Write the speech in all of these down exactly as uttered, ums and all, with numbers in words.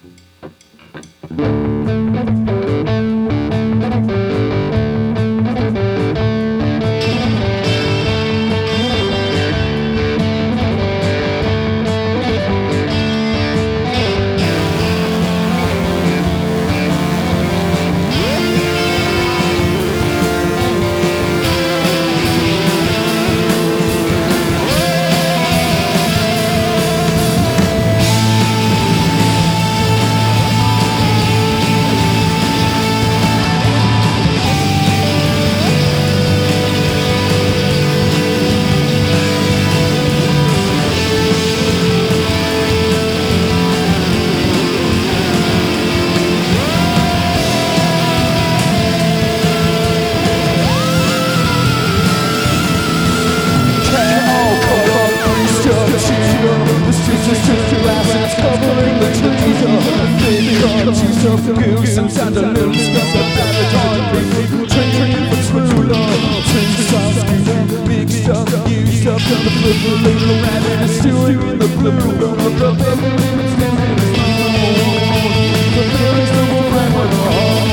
Sometimes a little scars of damage on training for true love. Twins soft, mixed up, used up, and the flip little rabbit is still in the blue. Of the baby, it's standing alone. The feeling's the more right with the heart.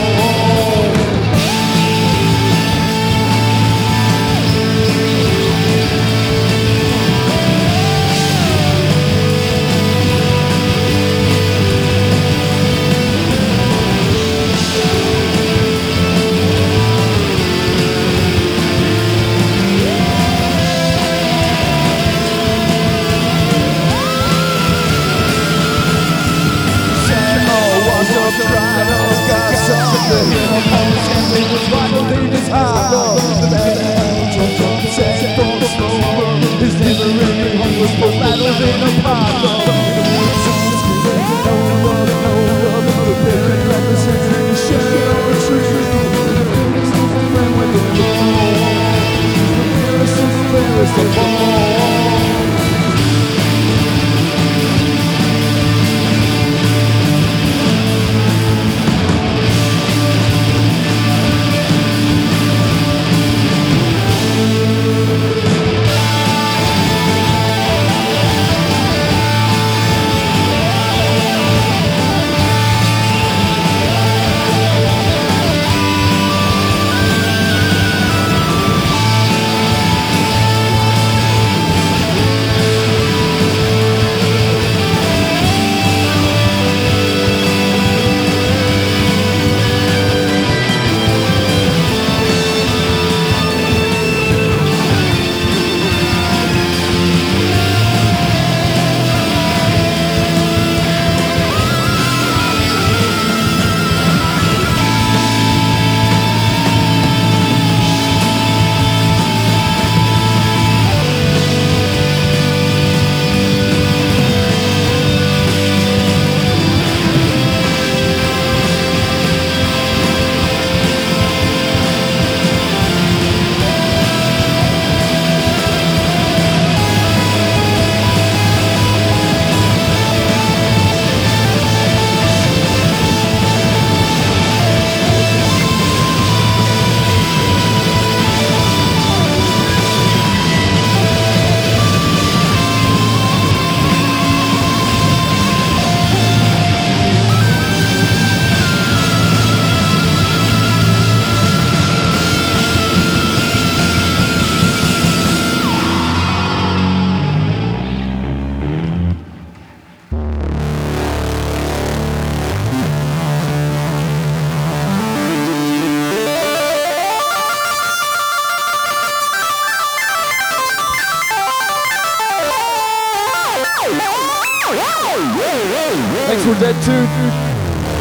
Thanks for that too.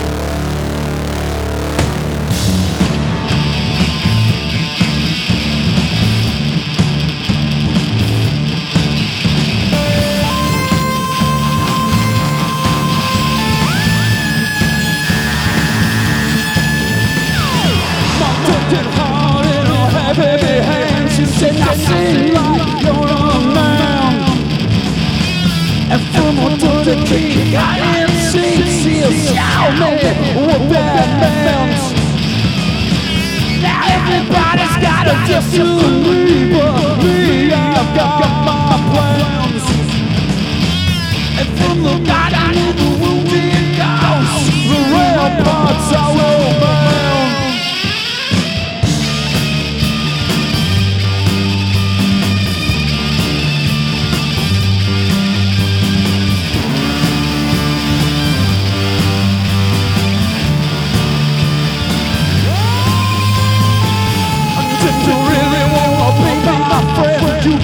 I didn't see, see a show me what that meant. Now everybody's got a different me, but me, I've got my plans. And from the God I know the wounded goes,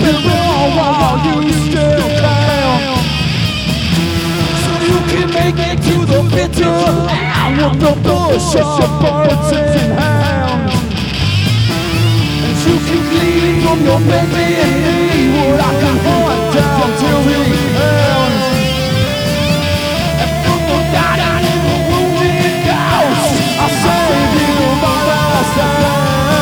been born while you still can. So you can make it to the bitter end with the bush of birds in hand. And you can glean from your baby and me what I can hunt down till the end. And from the dying and the wounded ghosts, I save you my last time.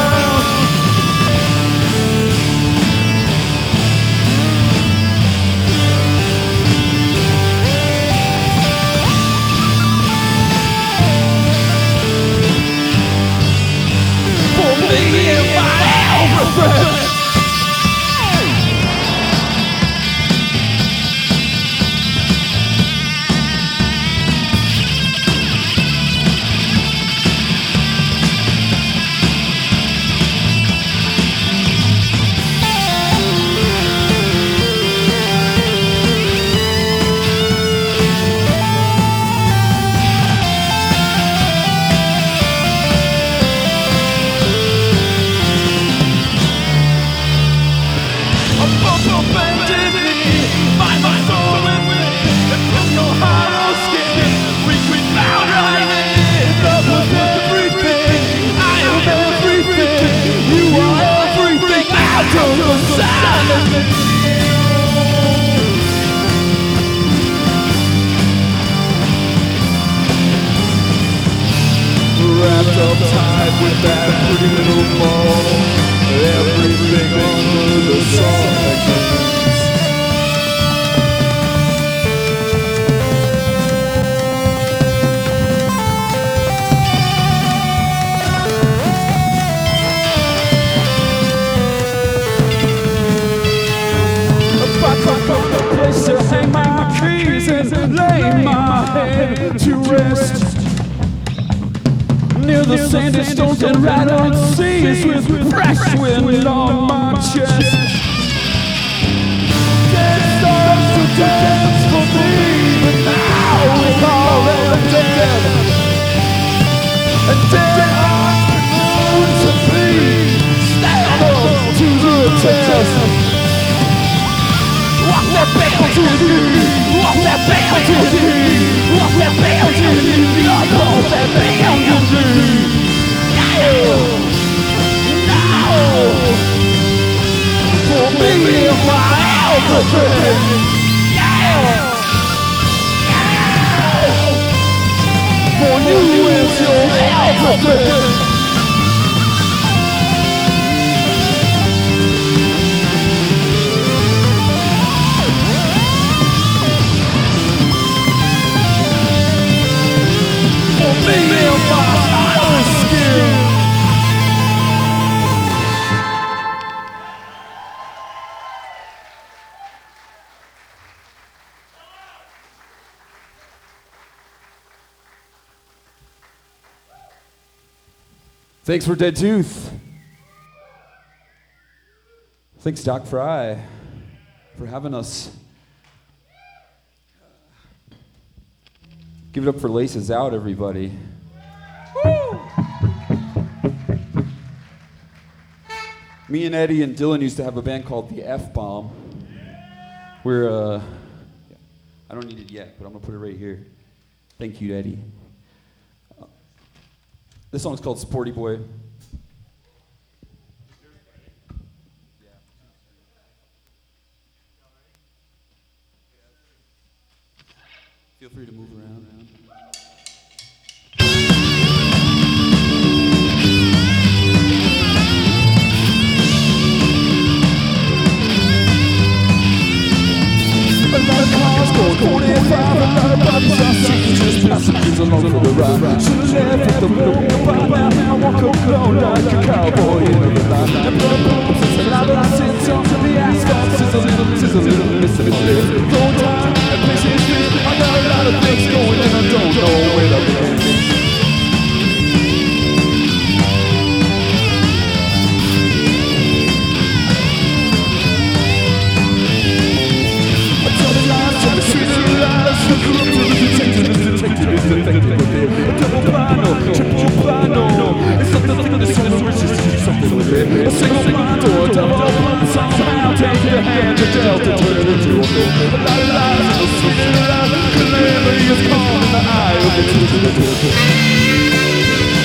Wrapped up tight with that pretty little ball, everything under the sun. Place to hang my keys and lay my head to rest near the sandy stones and rattling seas with fresh wind on my chest. Dead stars to dance for me, but now we call them dead. And dead hearts known to be stand up to the test. Walk that bell to you, walk that bell to you, walk that bell to you, walk that bell to you. No, no, for me and my everything. For you is your everything. Thanks for Dead Tooth. Thanks, Doc Fry, for having us. Give it up for Laces Out, everybody. Woo! Me and Eddie and Dylan used to have a band called The F-Bomb. We're, uh, I don't need it yet, but I'm gonna put it right here. Thank you, Eddie. Uh, this song's called Sporty Boy. Feel free to move around. A lot of cars going twenty-five, a lot of bodies I see, just passengers along for the ride. Should've left at the moon by now, now walk alone like a cowboy in the line. And blood pumps, a lot of sins onto the asphalt, sizzle little, sizzle little, listen, listen. Go time, and places fit, I got a lot of things going and I don't know where to begin. Double plano, triple plano. It's something like this, something like this, something like this. A single blind door, double blind, somehow take the trying to do it.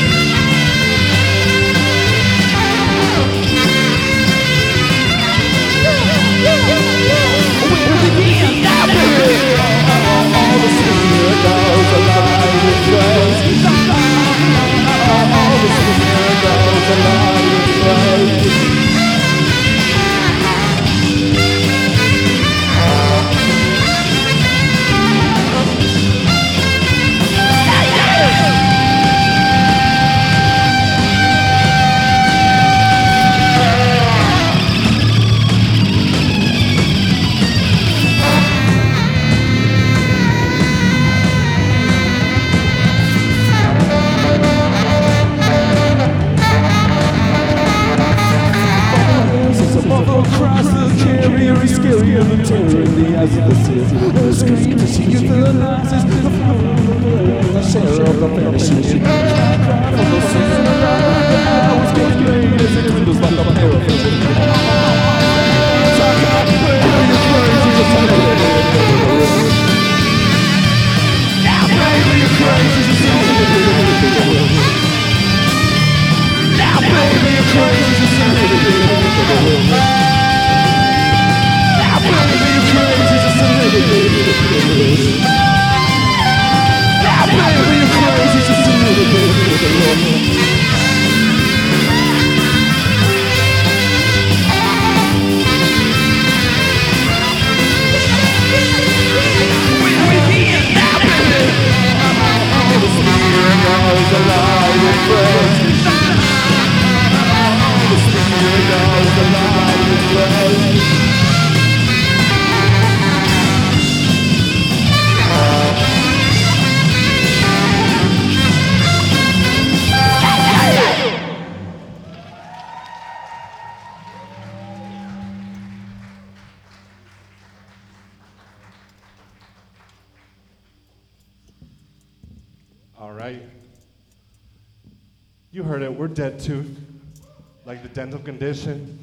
All right. You heard it, we're Dead Tooth, like the dental condition.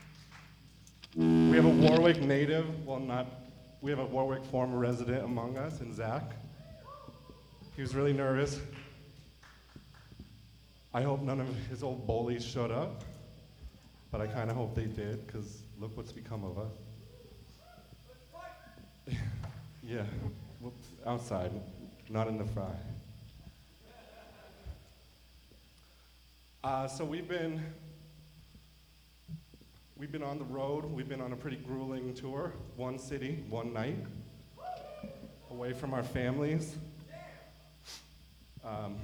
We have a Warwick native, well not, we have a Warwick former resident among us, and Zach. He was really nervous. I hope none of his old bullies showed up, but I kind of hope they did, because look what's become of us. Yeah, well, outside, not in the fry. Uh, so we've been, we've been on the road. We've been on a pretty grueling tour. One city, one night, away from our families. Um,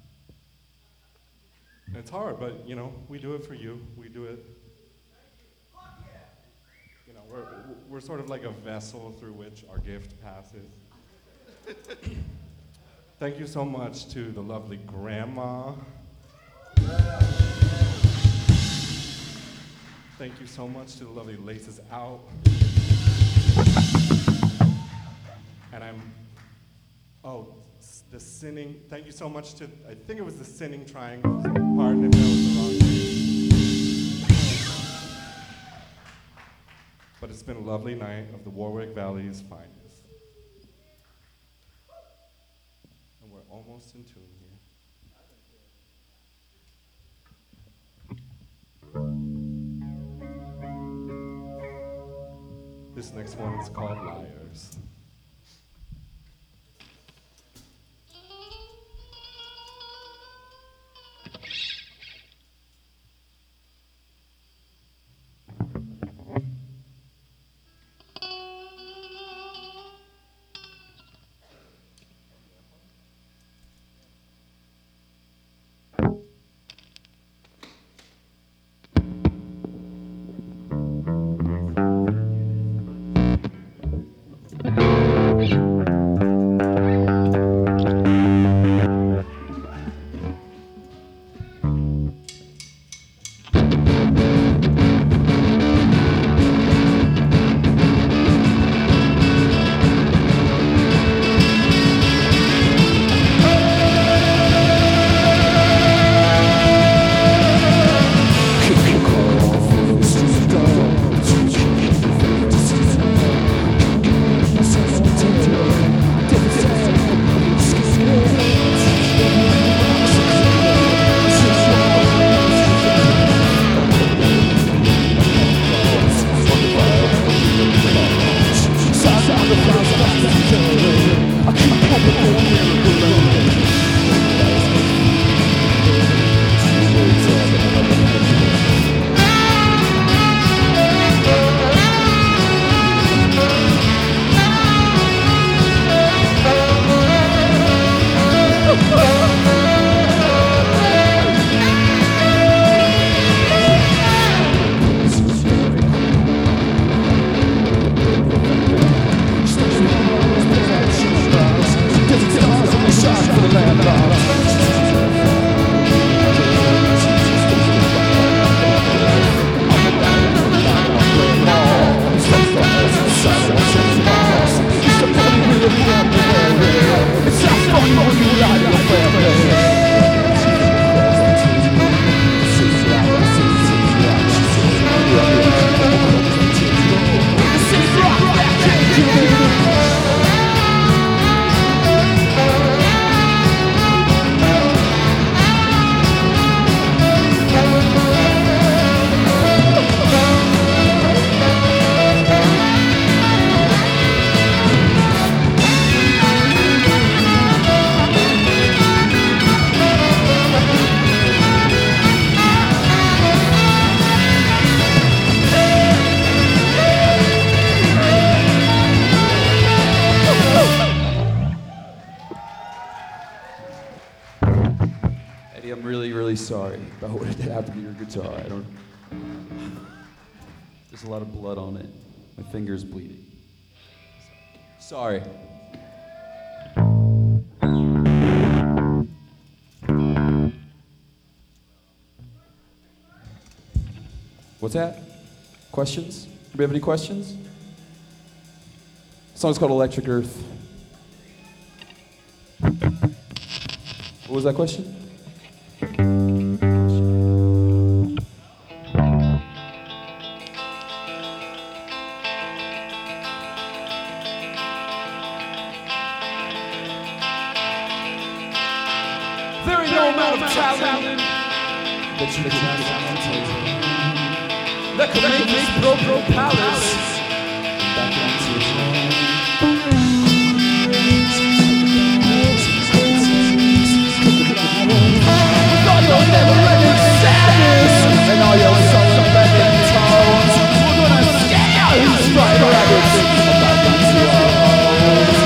it's hard, but you know, we do it for you. We do it. You know, we're we're sort of like a vessel through which our gift passes. Thank you so much to the lovely grandma. Thank you so much to the lovely Laces Out. And I'm, oh, the sinning, thank you so much to, I think it was the sinning triangle, pardon if that was the wrong name. But it's been a lovely night of the Warwick Valley's finest. And we're almost in tune here. This next one is called Liars. am really, really sorry about what happened to your guitar. I don't. There's a lot of blood on it. My finger's bleeding. Sorry. What's that? Questions? Do we have any questions? The song's called Electric Earth. What was that question? There ain't no amount of talent That you cannot that could make this pro-pro palace back into all your never-ending sadness and all your soul-bending tones. We're gonna scare these spider rabbits back into our homes.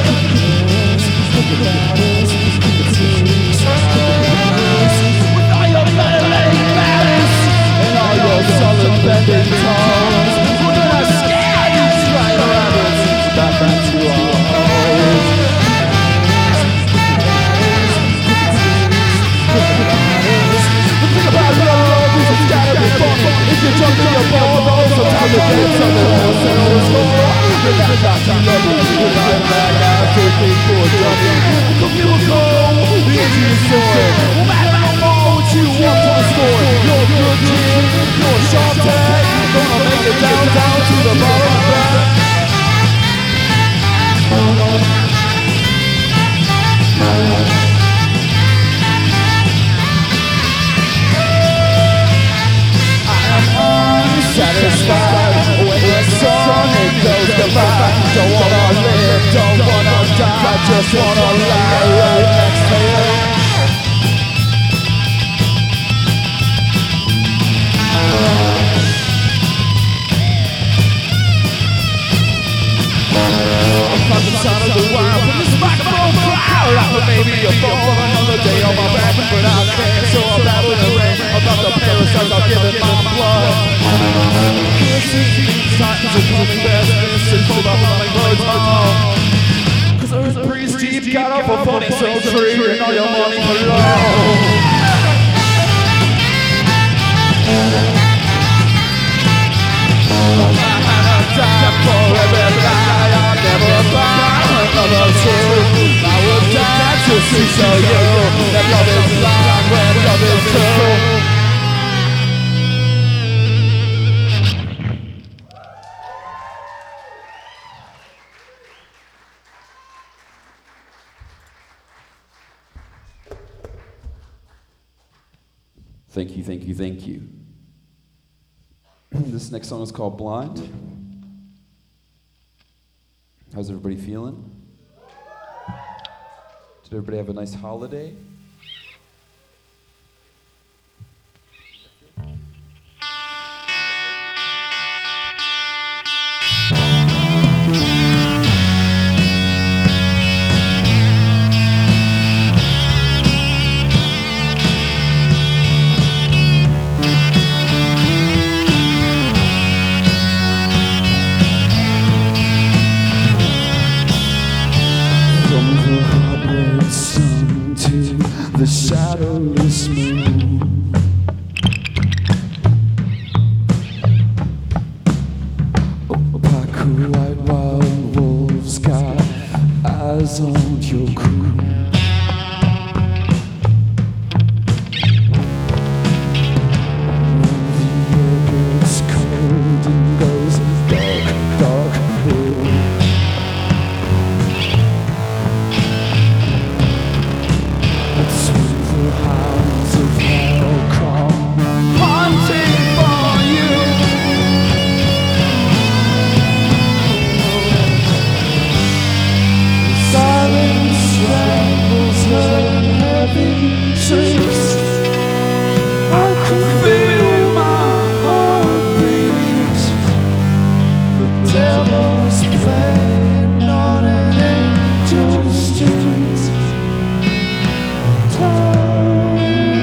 With all your never-ending madness and all your soul-bending tones. We're gonna scare these spider rabbits back into our homes. Think about love, it's gotta be funny. If you're drunk in your ball, sometimes you get something else and always more. But that's not too lovely, because I'm back out taking for a dummy. The people go, the engine is soaring. No matter how far what you want to the score. You're a good kid, you're a sharp tag. Gonna make it down, down to the bottom of that. Satisfied when the sun it goes goodbye. Don't wanna live, don't wanna die, just wanna lie right next to you. I'm from the sound of the wild, from this microphone crowd. I could maybe a fall another day on my back, but I can't. So I'm battling the rain about the parasites I've given my blood. Titans are coming fast and pulled up on my birds home. Cause Earth breeze deep got up a funny soul tree and all your money below. Die for every lie, I'll never buy another two. I would die to see so you that love is blind when love is true. Thank you, thank you, thank you. This next song is called Blind. How's everybody feeling? Did everybody have a nice holiday? The shadowless moon. Opaque white wild wolves got eyes on your crew. The air gets cold and goes dark, dark blue. Hounds of hell come hunting for you. Silence rambles her heavy shrieks. I can feel my heart beat. The devil's playing on an angel's strings. Time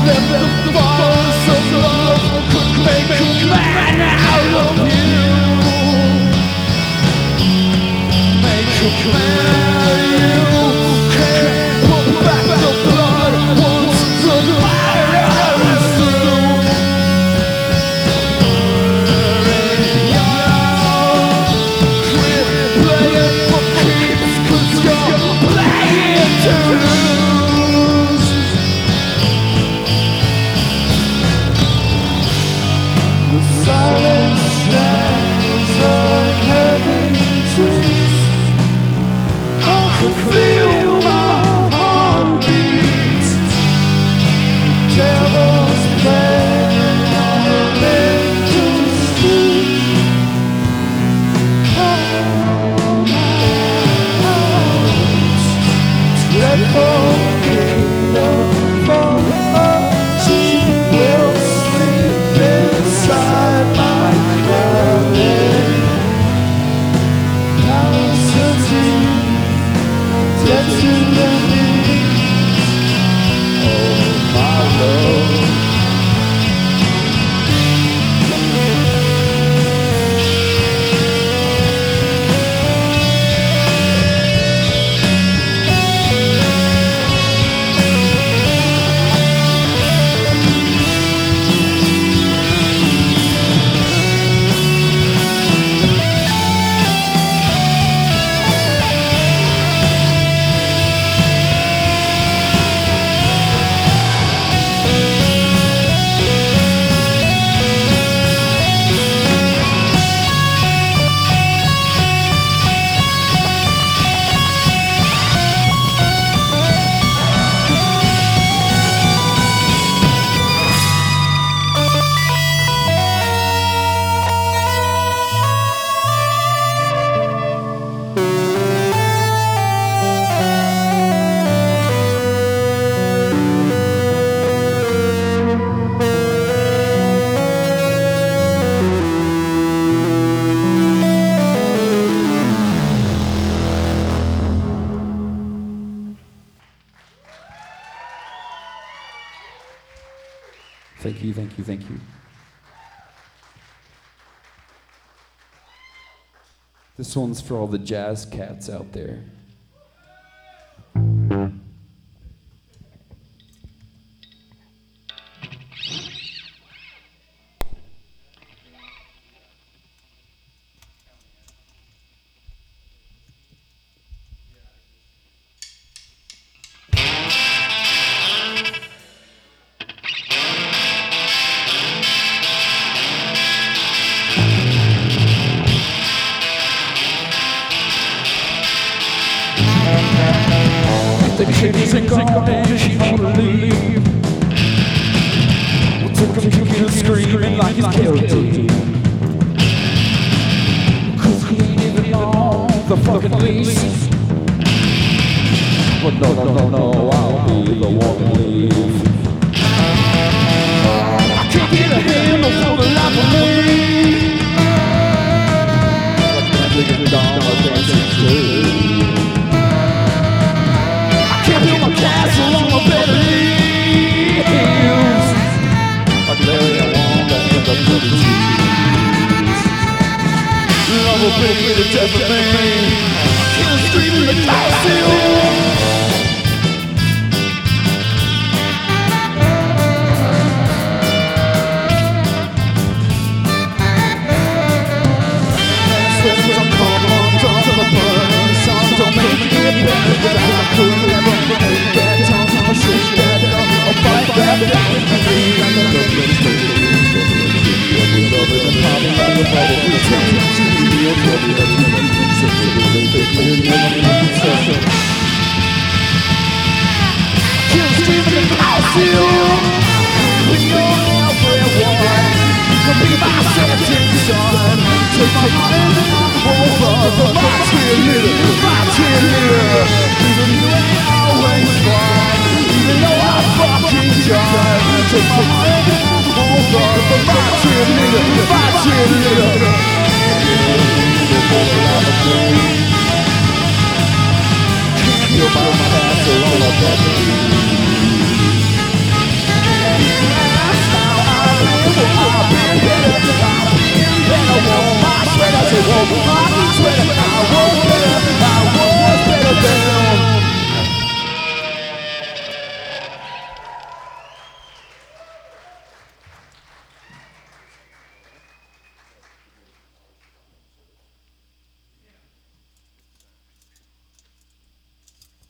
Thank you, thank you, thank you. This one's for all the jazz cats out there. The kitties ain't gone and she wanna leave. We took him kicking and screaming like he's guilty, cause he ain't even on the fucking lease. But no, no, no, no, I'll be the one to leave. I can't get a handle for the life of me. I can't take it down, I can't take it. Build my castle on my better leaves. But Larry, I want to end up with the cheese. Love will bring me to death of me. Kill a street in the Coliseum. Don't make it better, but I could never make that time. I'll shoot that up, I'll fight that down. I think I'm gonna go to the stage. We love it and pop it like a bubble. We take it to the real trouble. So we're gonna take it in the obsession. Kill Steve in the Coliseum. We know everyone. You can be my setting sun. Take my hand over my cheerleader, my cheerleader. Even you ain't always fun, even though I fucking tried. Take my hand over my cheerleader, my cheerleader. Can't feel my castle on a better.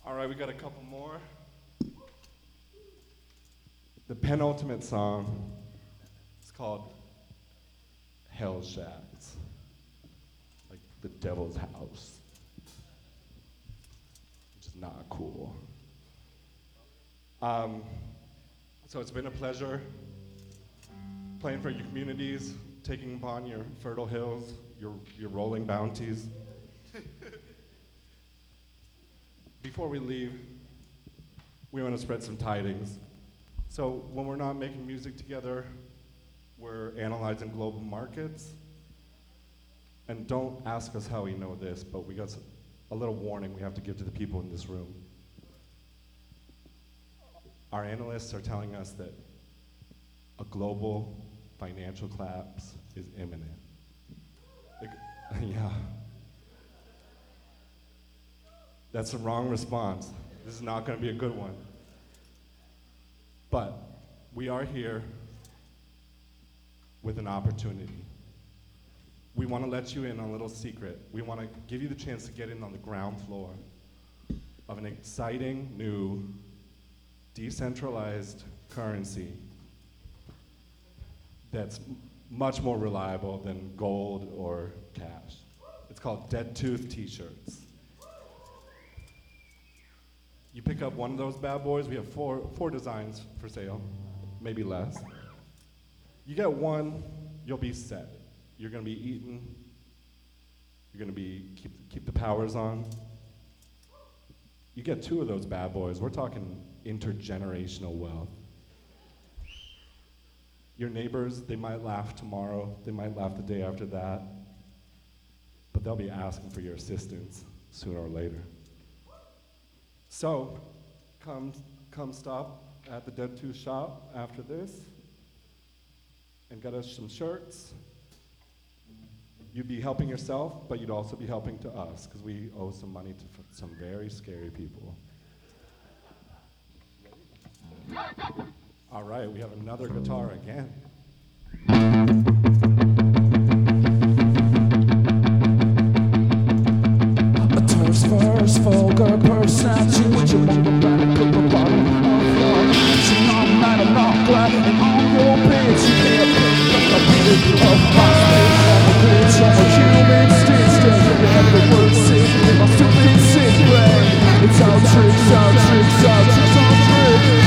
All right, we got a couple more. The penultimate song is called Hell Shacks, like the devil's house, which is not cool. Um, so it's been a pleasure playing for your communities, taking upon your fertile hills, your, your rolling bounties. Before we leave, we want to spread some tidings. So when we're not making music together, we're analyzing global markets. And don't ask us how we know this, but we got a little warning we have to give to the people in this room. Our analysts are telling us that a global financial collapse is imminent. Like, yeah. That's the wrong response. This is not going to be a good one. But we are here with an opportunity. We want to let you in on a little secret. We want to give you the chance to get in on the ground floor of an exciting new decentralized currency that's m- much more reliable than gold or cash. It's called Dead Tooth T-shirts. You pick up one of those bad boys. We have four four designs for sale, maybe less. You get one, you'll be set. You're gonna be eaten. You're gonna be keep keep the powers on. You get two of those bad boys. We're talking intergenerational wealth. Your neighbors, they might laugh tomorrow. They might laugh the day after that. But they'll be asking for your assistance sooner or later. So, come, come stop at the Dead Tooth shop after this and get us some shirts. You'd be helping yourself, but you'd also be helping to us because we owe some money to f- some very scary people. All right, we have another guitar again. First, vulgar personality. What you want about it? Put the bottom of your mansion. I'm not, I'm not glad. And on your bitch, you can't pick up a bit of my space. I'm a bitch, I'm a human stitch. Doesn't have the word sick in my stupid sick brain. It's all tricks, all tricks, all tricks, all tricks.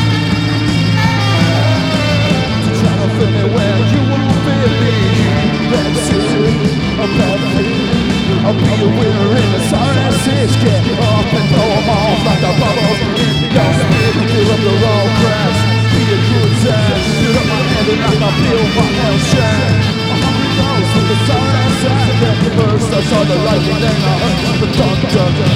To try to fit me where you won't fit me. That's it, a bad thing. I'll be a winner in the sorry six. Get up and throw them off like the bubbles in the spit. Fill up the raw cracks. Be a good time. Build up my hand and I feel my hell shine. A hundred dollars with the sorry sack. At first I saw the lightning, then I heard the thunder.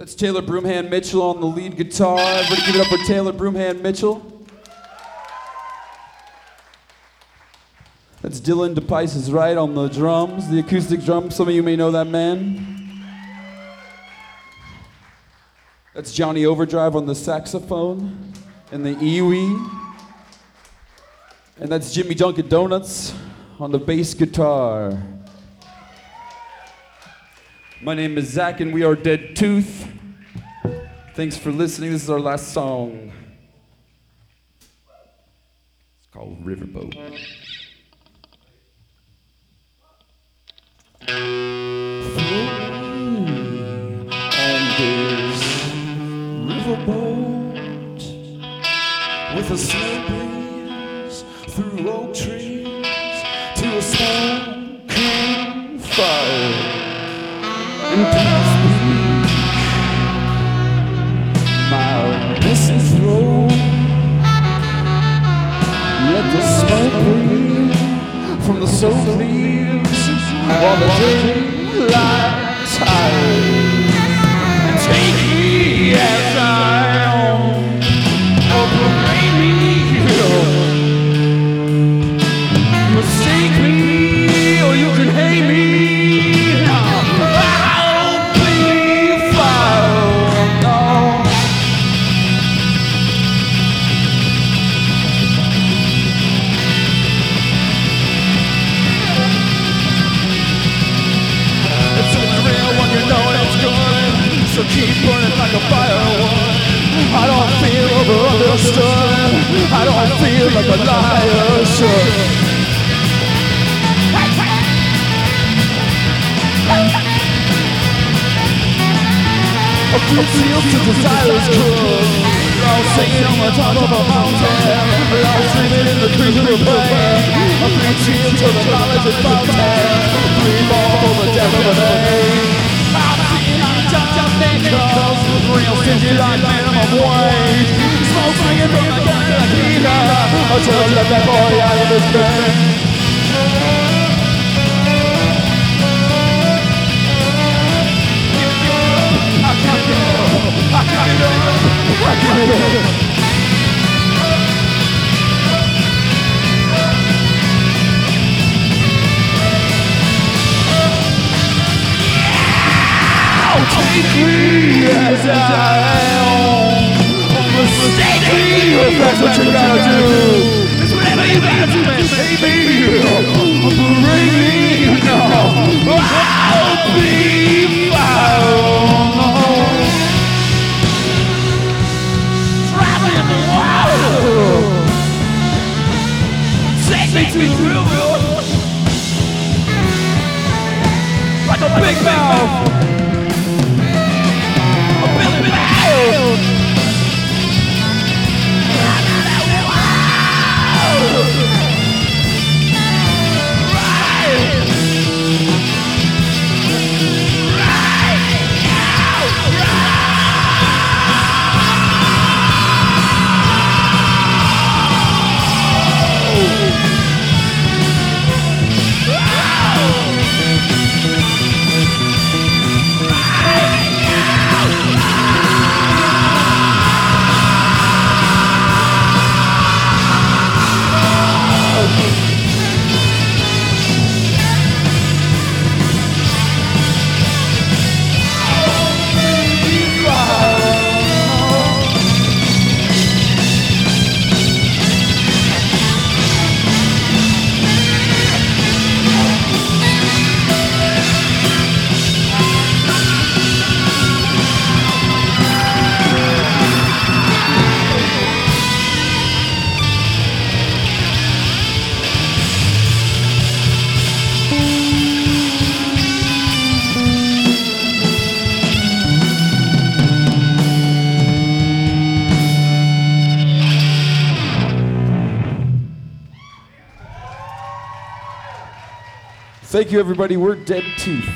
That's Taylor Broomhand Mitchell on the lead guitar. Everybody give it up for Taylor Broomhand Mitchell. That's Dylan DePice is right on the drums, the acoustic drums. Some of you may know that man. That's Johnny Overdrive on the saxophone and the Iwi. And that's Jimmy Dunkin' Donuts on the bass guitar. My name is Zach and we are Dead Tooth. Thanks for listening. This is our last song. It's called Riverboat. On this riverboat with a slow breeze through oak trees to a smoking fire and past my misanthrope. Let the smoke breathe from the soap leaves while the daylight's high. Take me as I am, or parade me. Mistake me, or you can hate me. I'll be found. No. It's only real when you know it's good, so keep burning like a firewood. I don't feel over understood. I don't feel like a liar should. A few seals to desires could. Lost singing on the top of a mountain. Lost dreaming in the creek of the plain. A few cheers to the knowledge of fountain. Three ball for the death of a day. I'm seeing on top makers. Real stingy like minimum wage. Smoke swinging from the gun like heater. Until I let that boy out of his bed. I can't get up, I can't get up, I can't get up. Take me as I am. Mistake me if that's what you gotta do. It's whatever you gotta do, man. Take me, bring me, no. I'll be found. Traveling the world. Take me to the river. Like a big mouth. Thank you, everybody. We're Dead Tooth.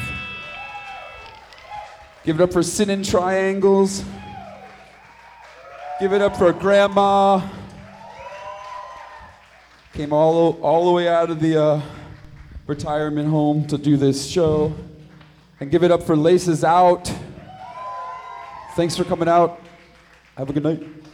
Give it up for Sin in Triangles. Give it up for Grandma. Came all, all the way out of the uh, retirement home to do this show. And give it up for Laces Out Thanks for coming out. Have a good night.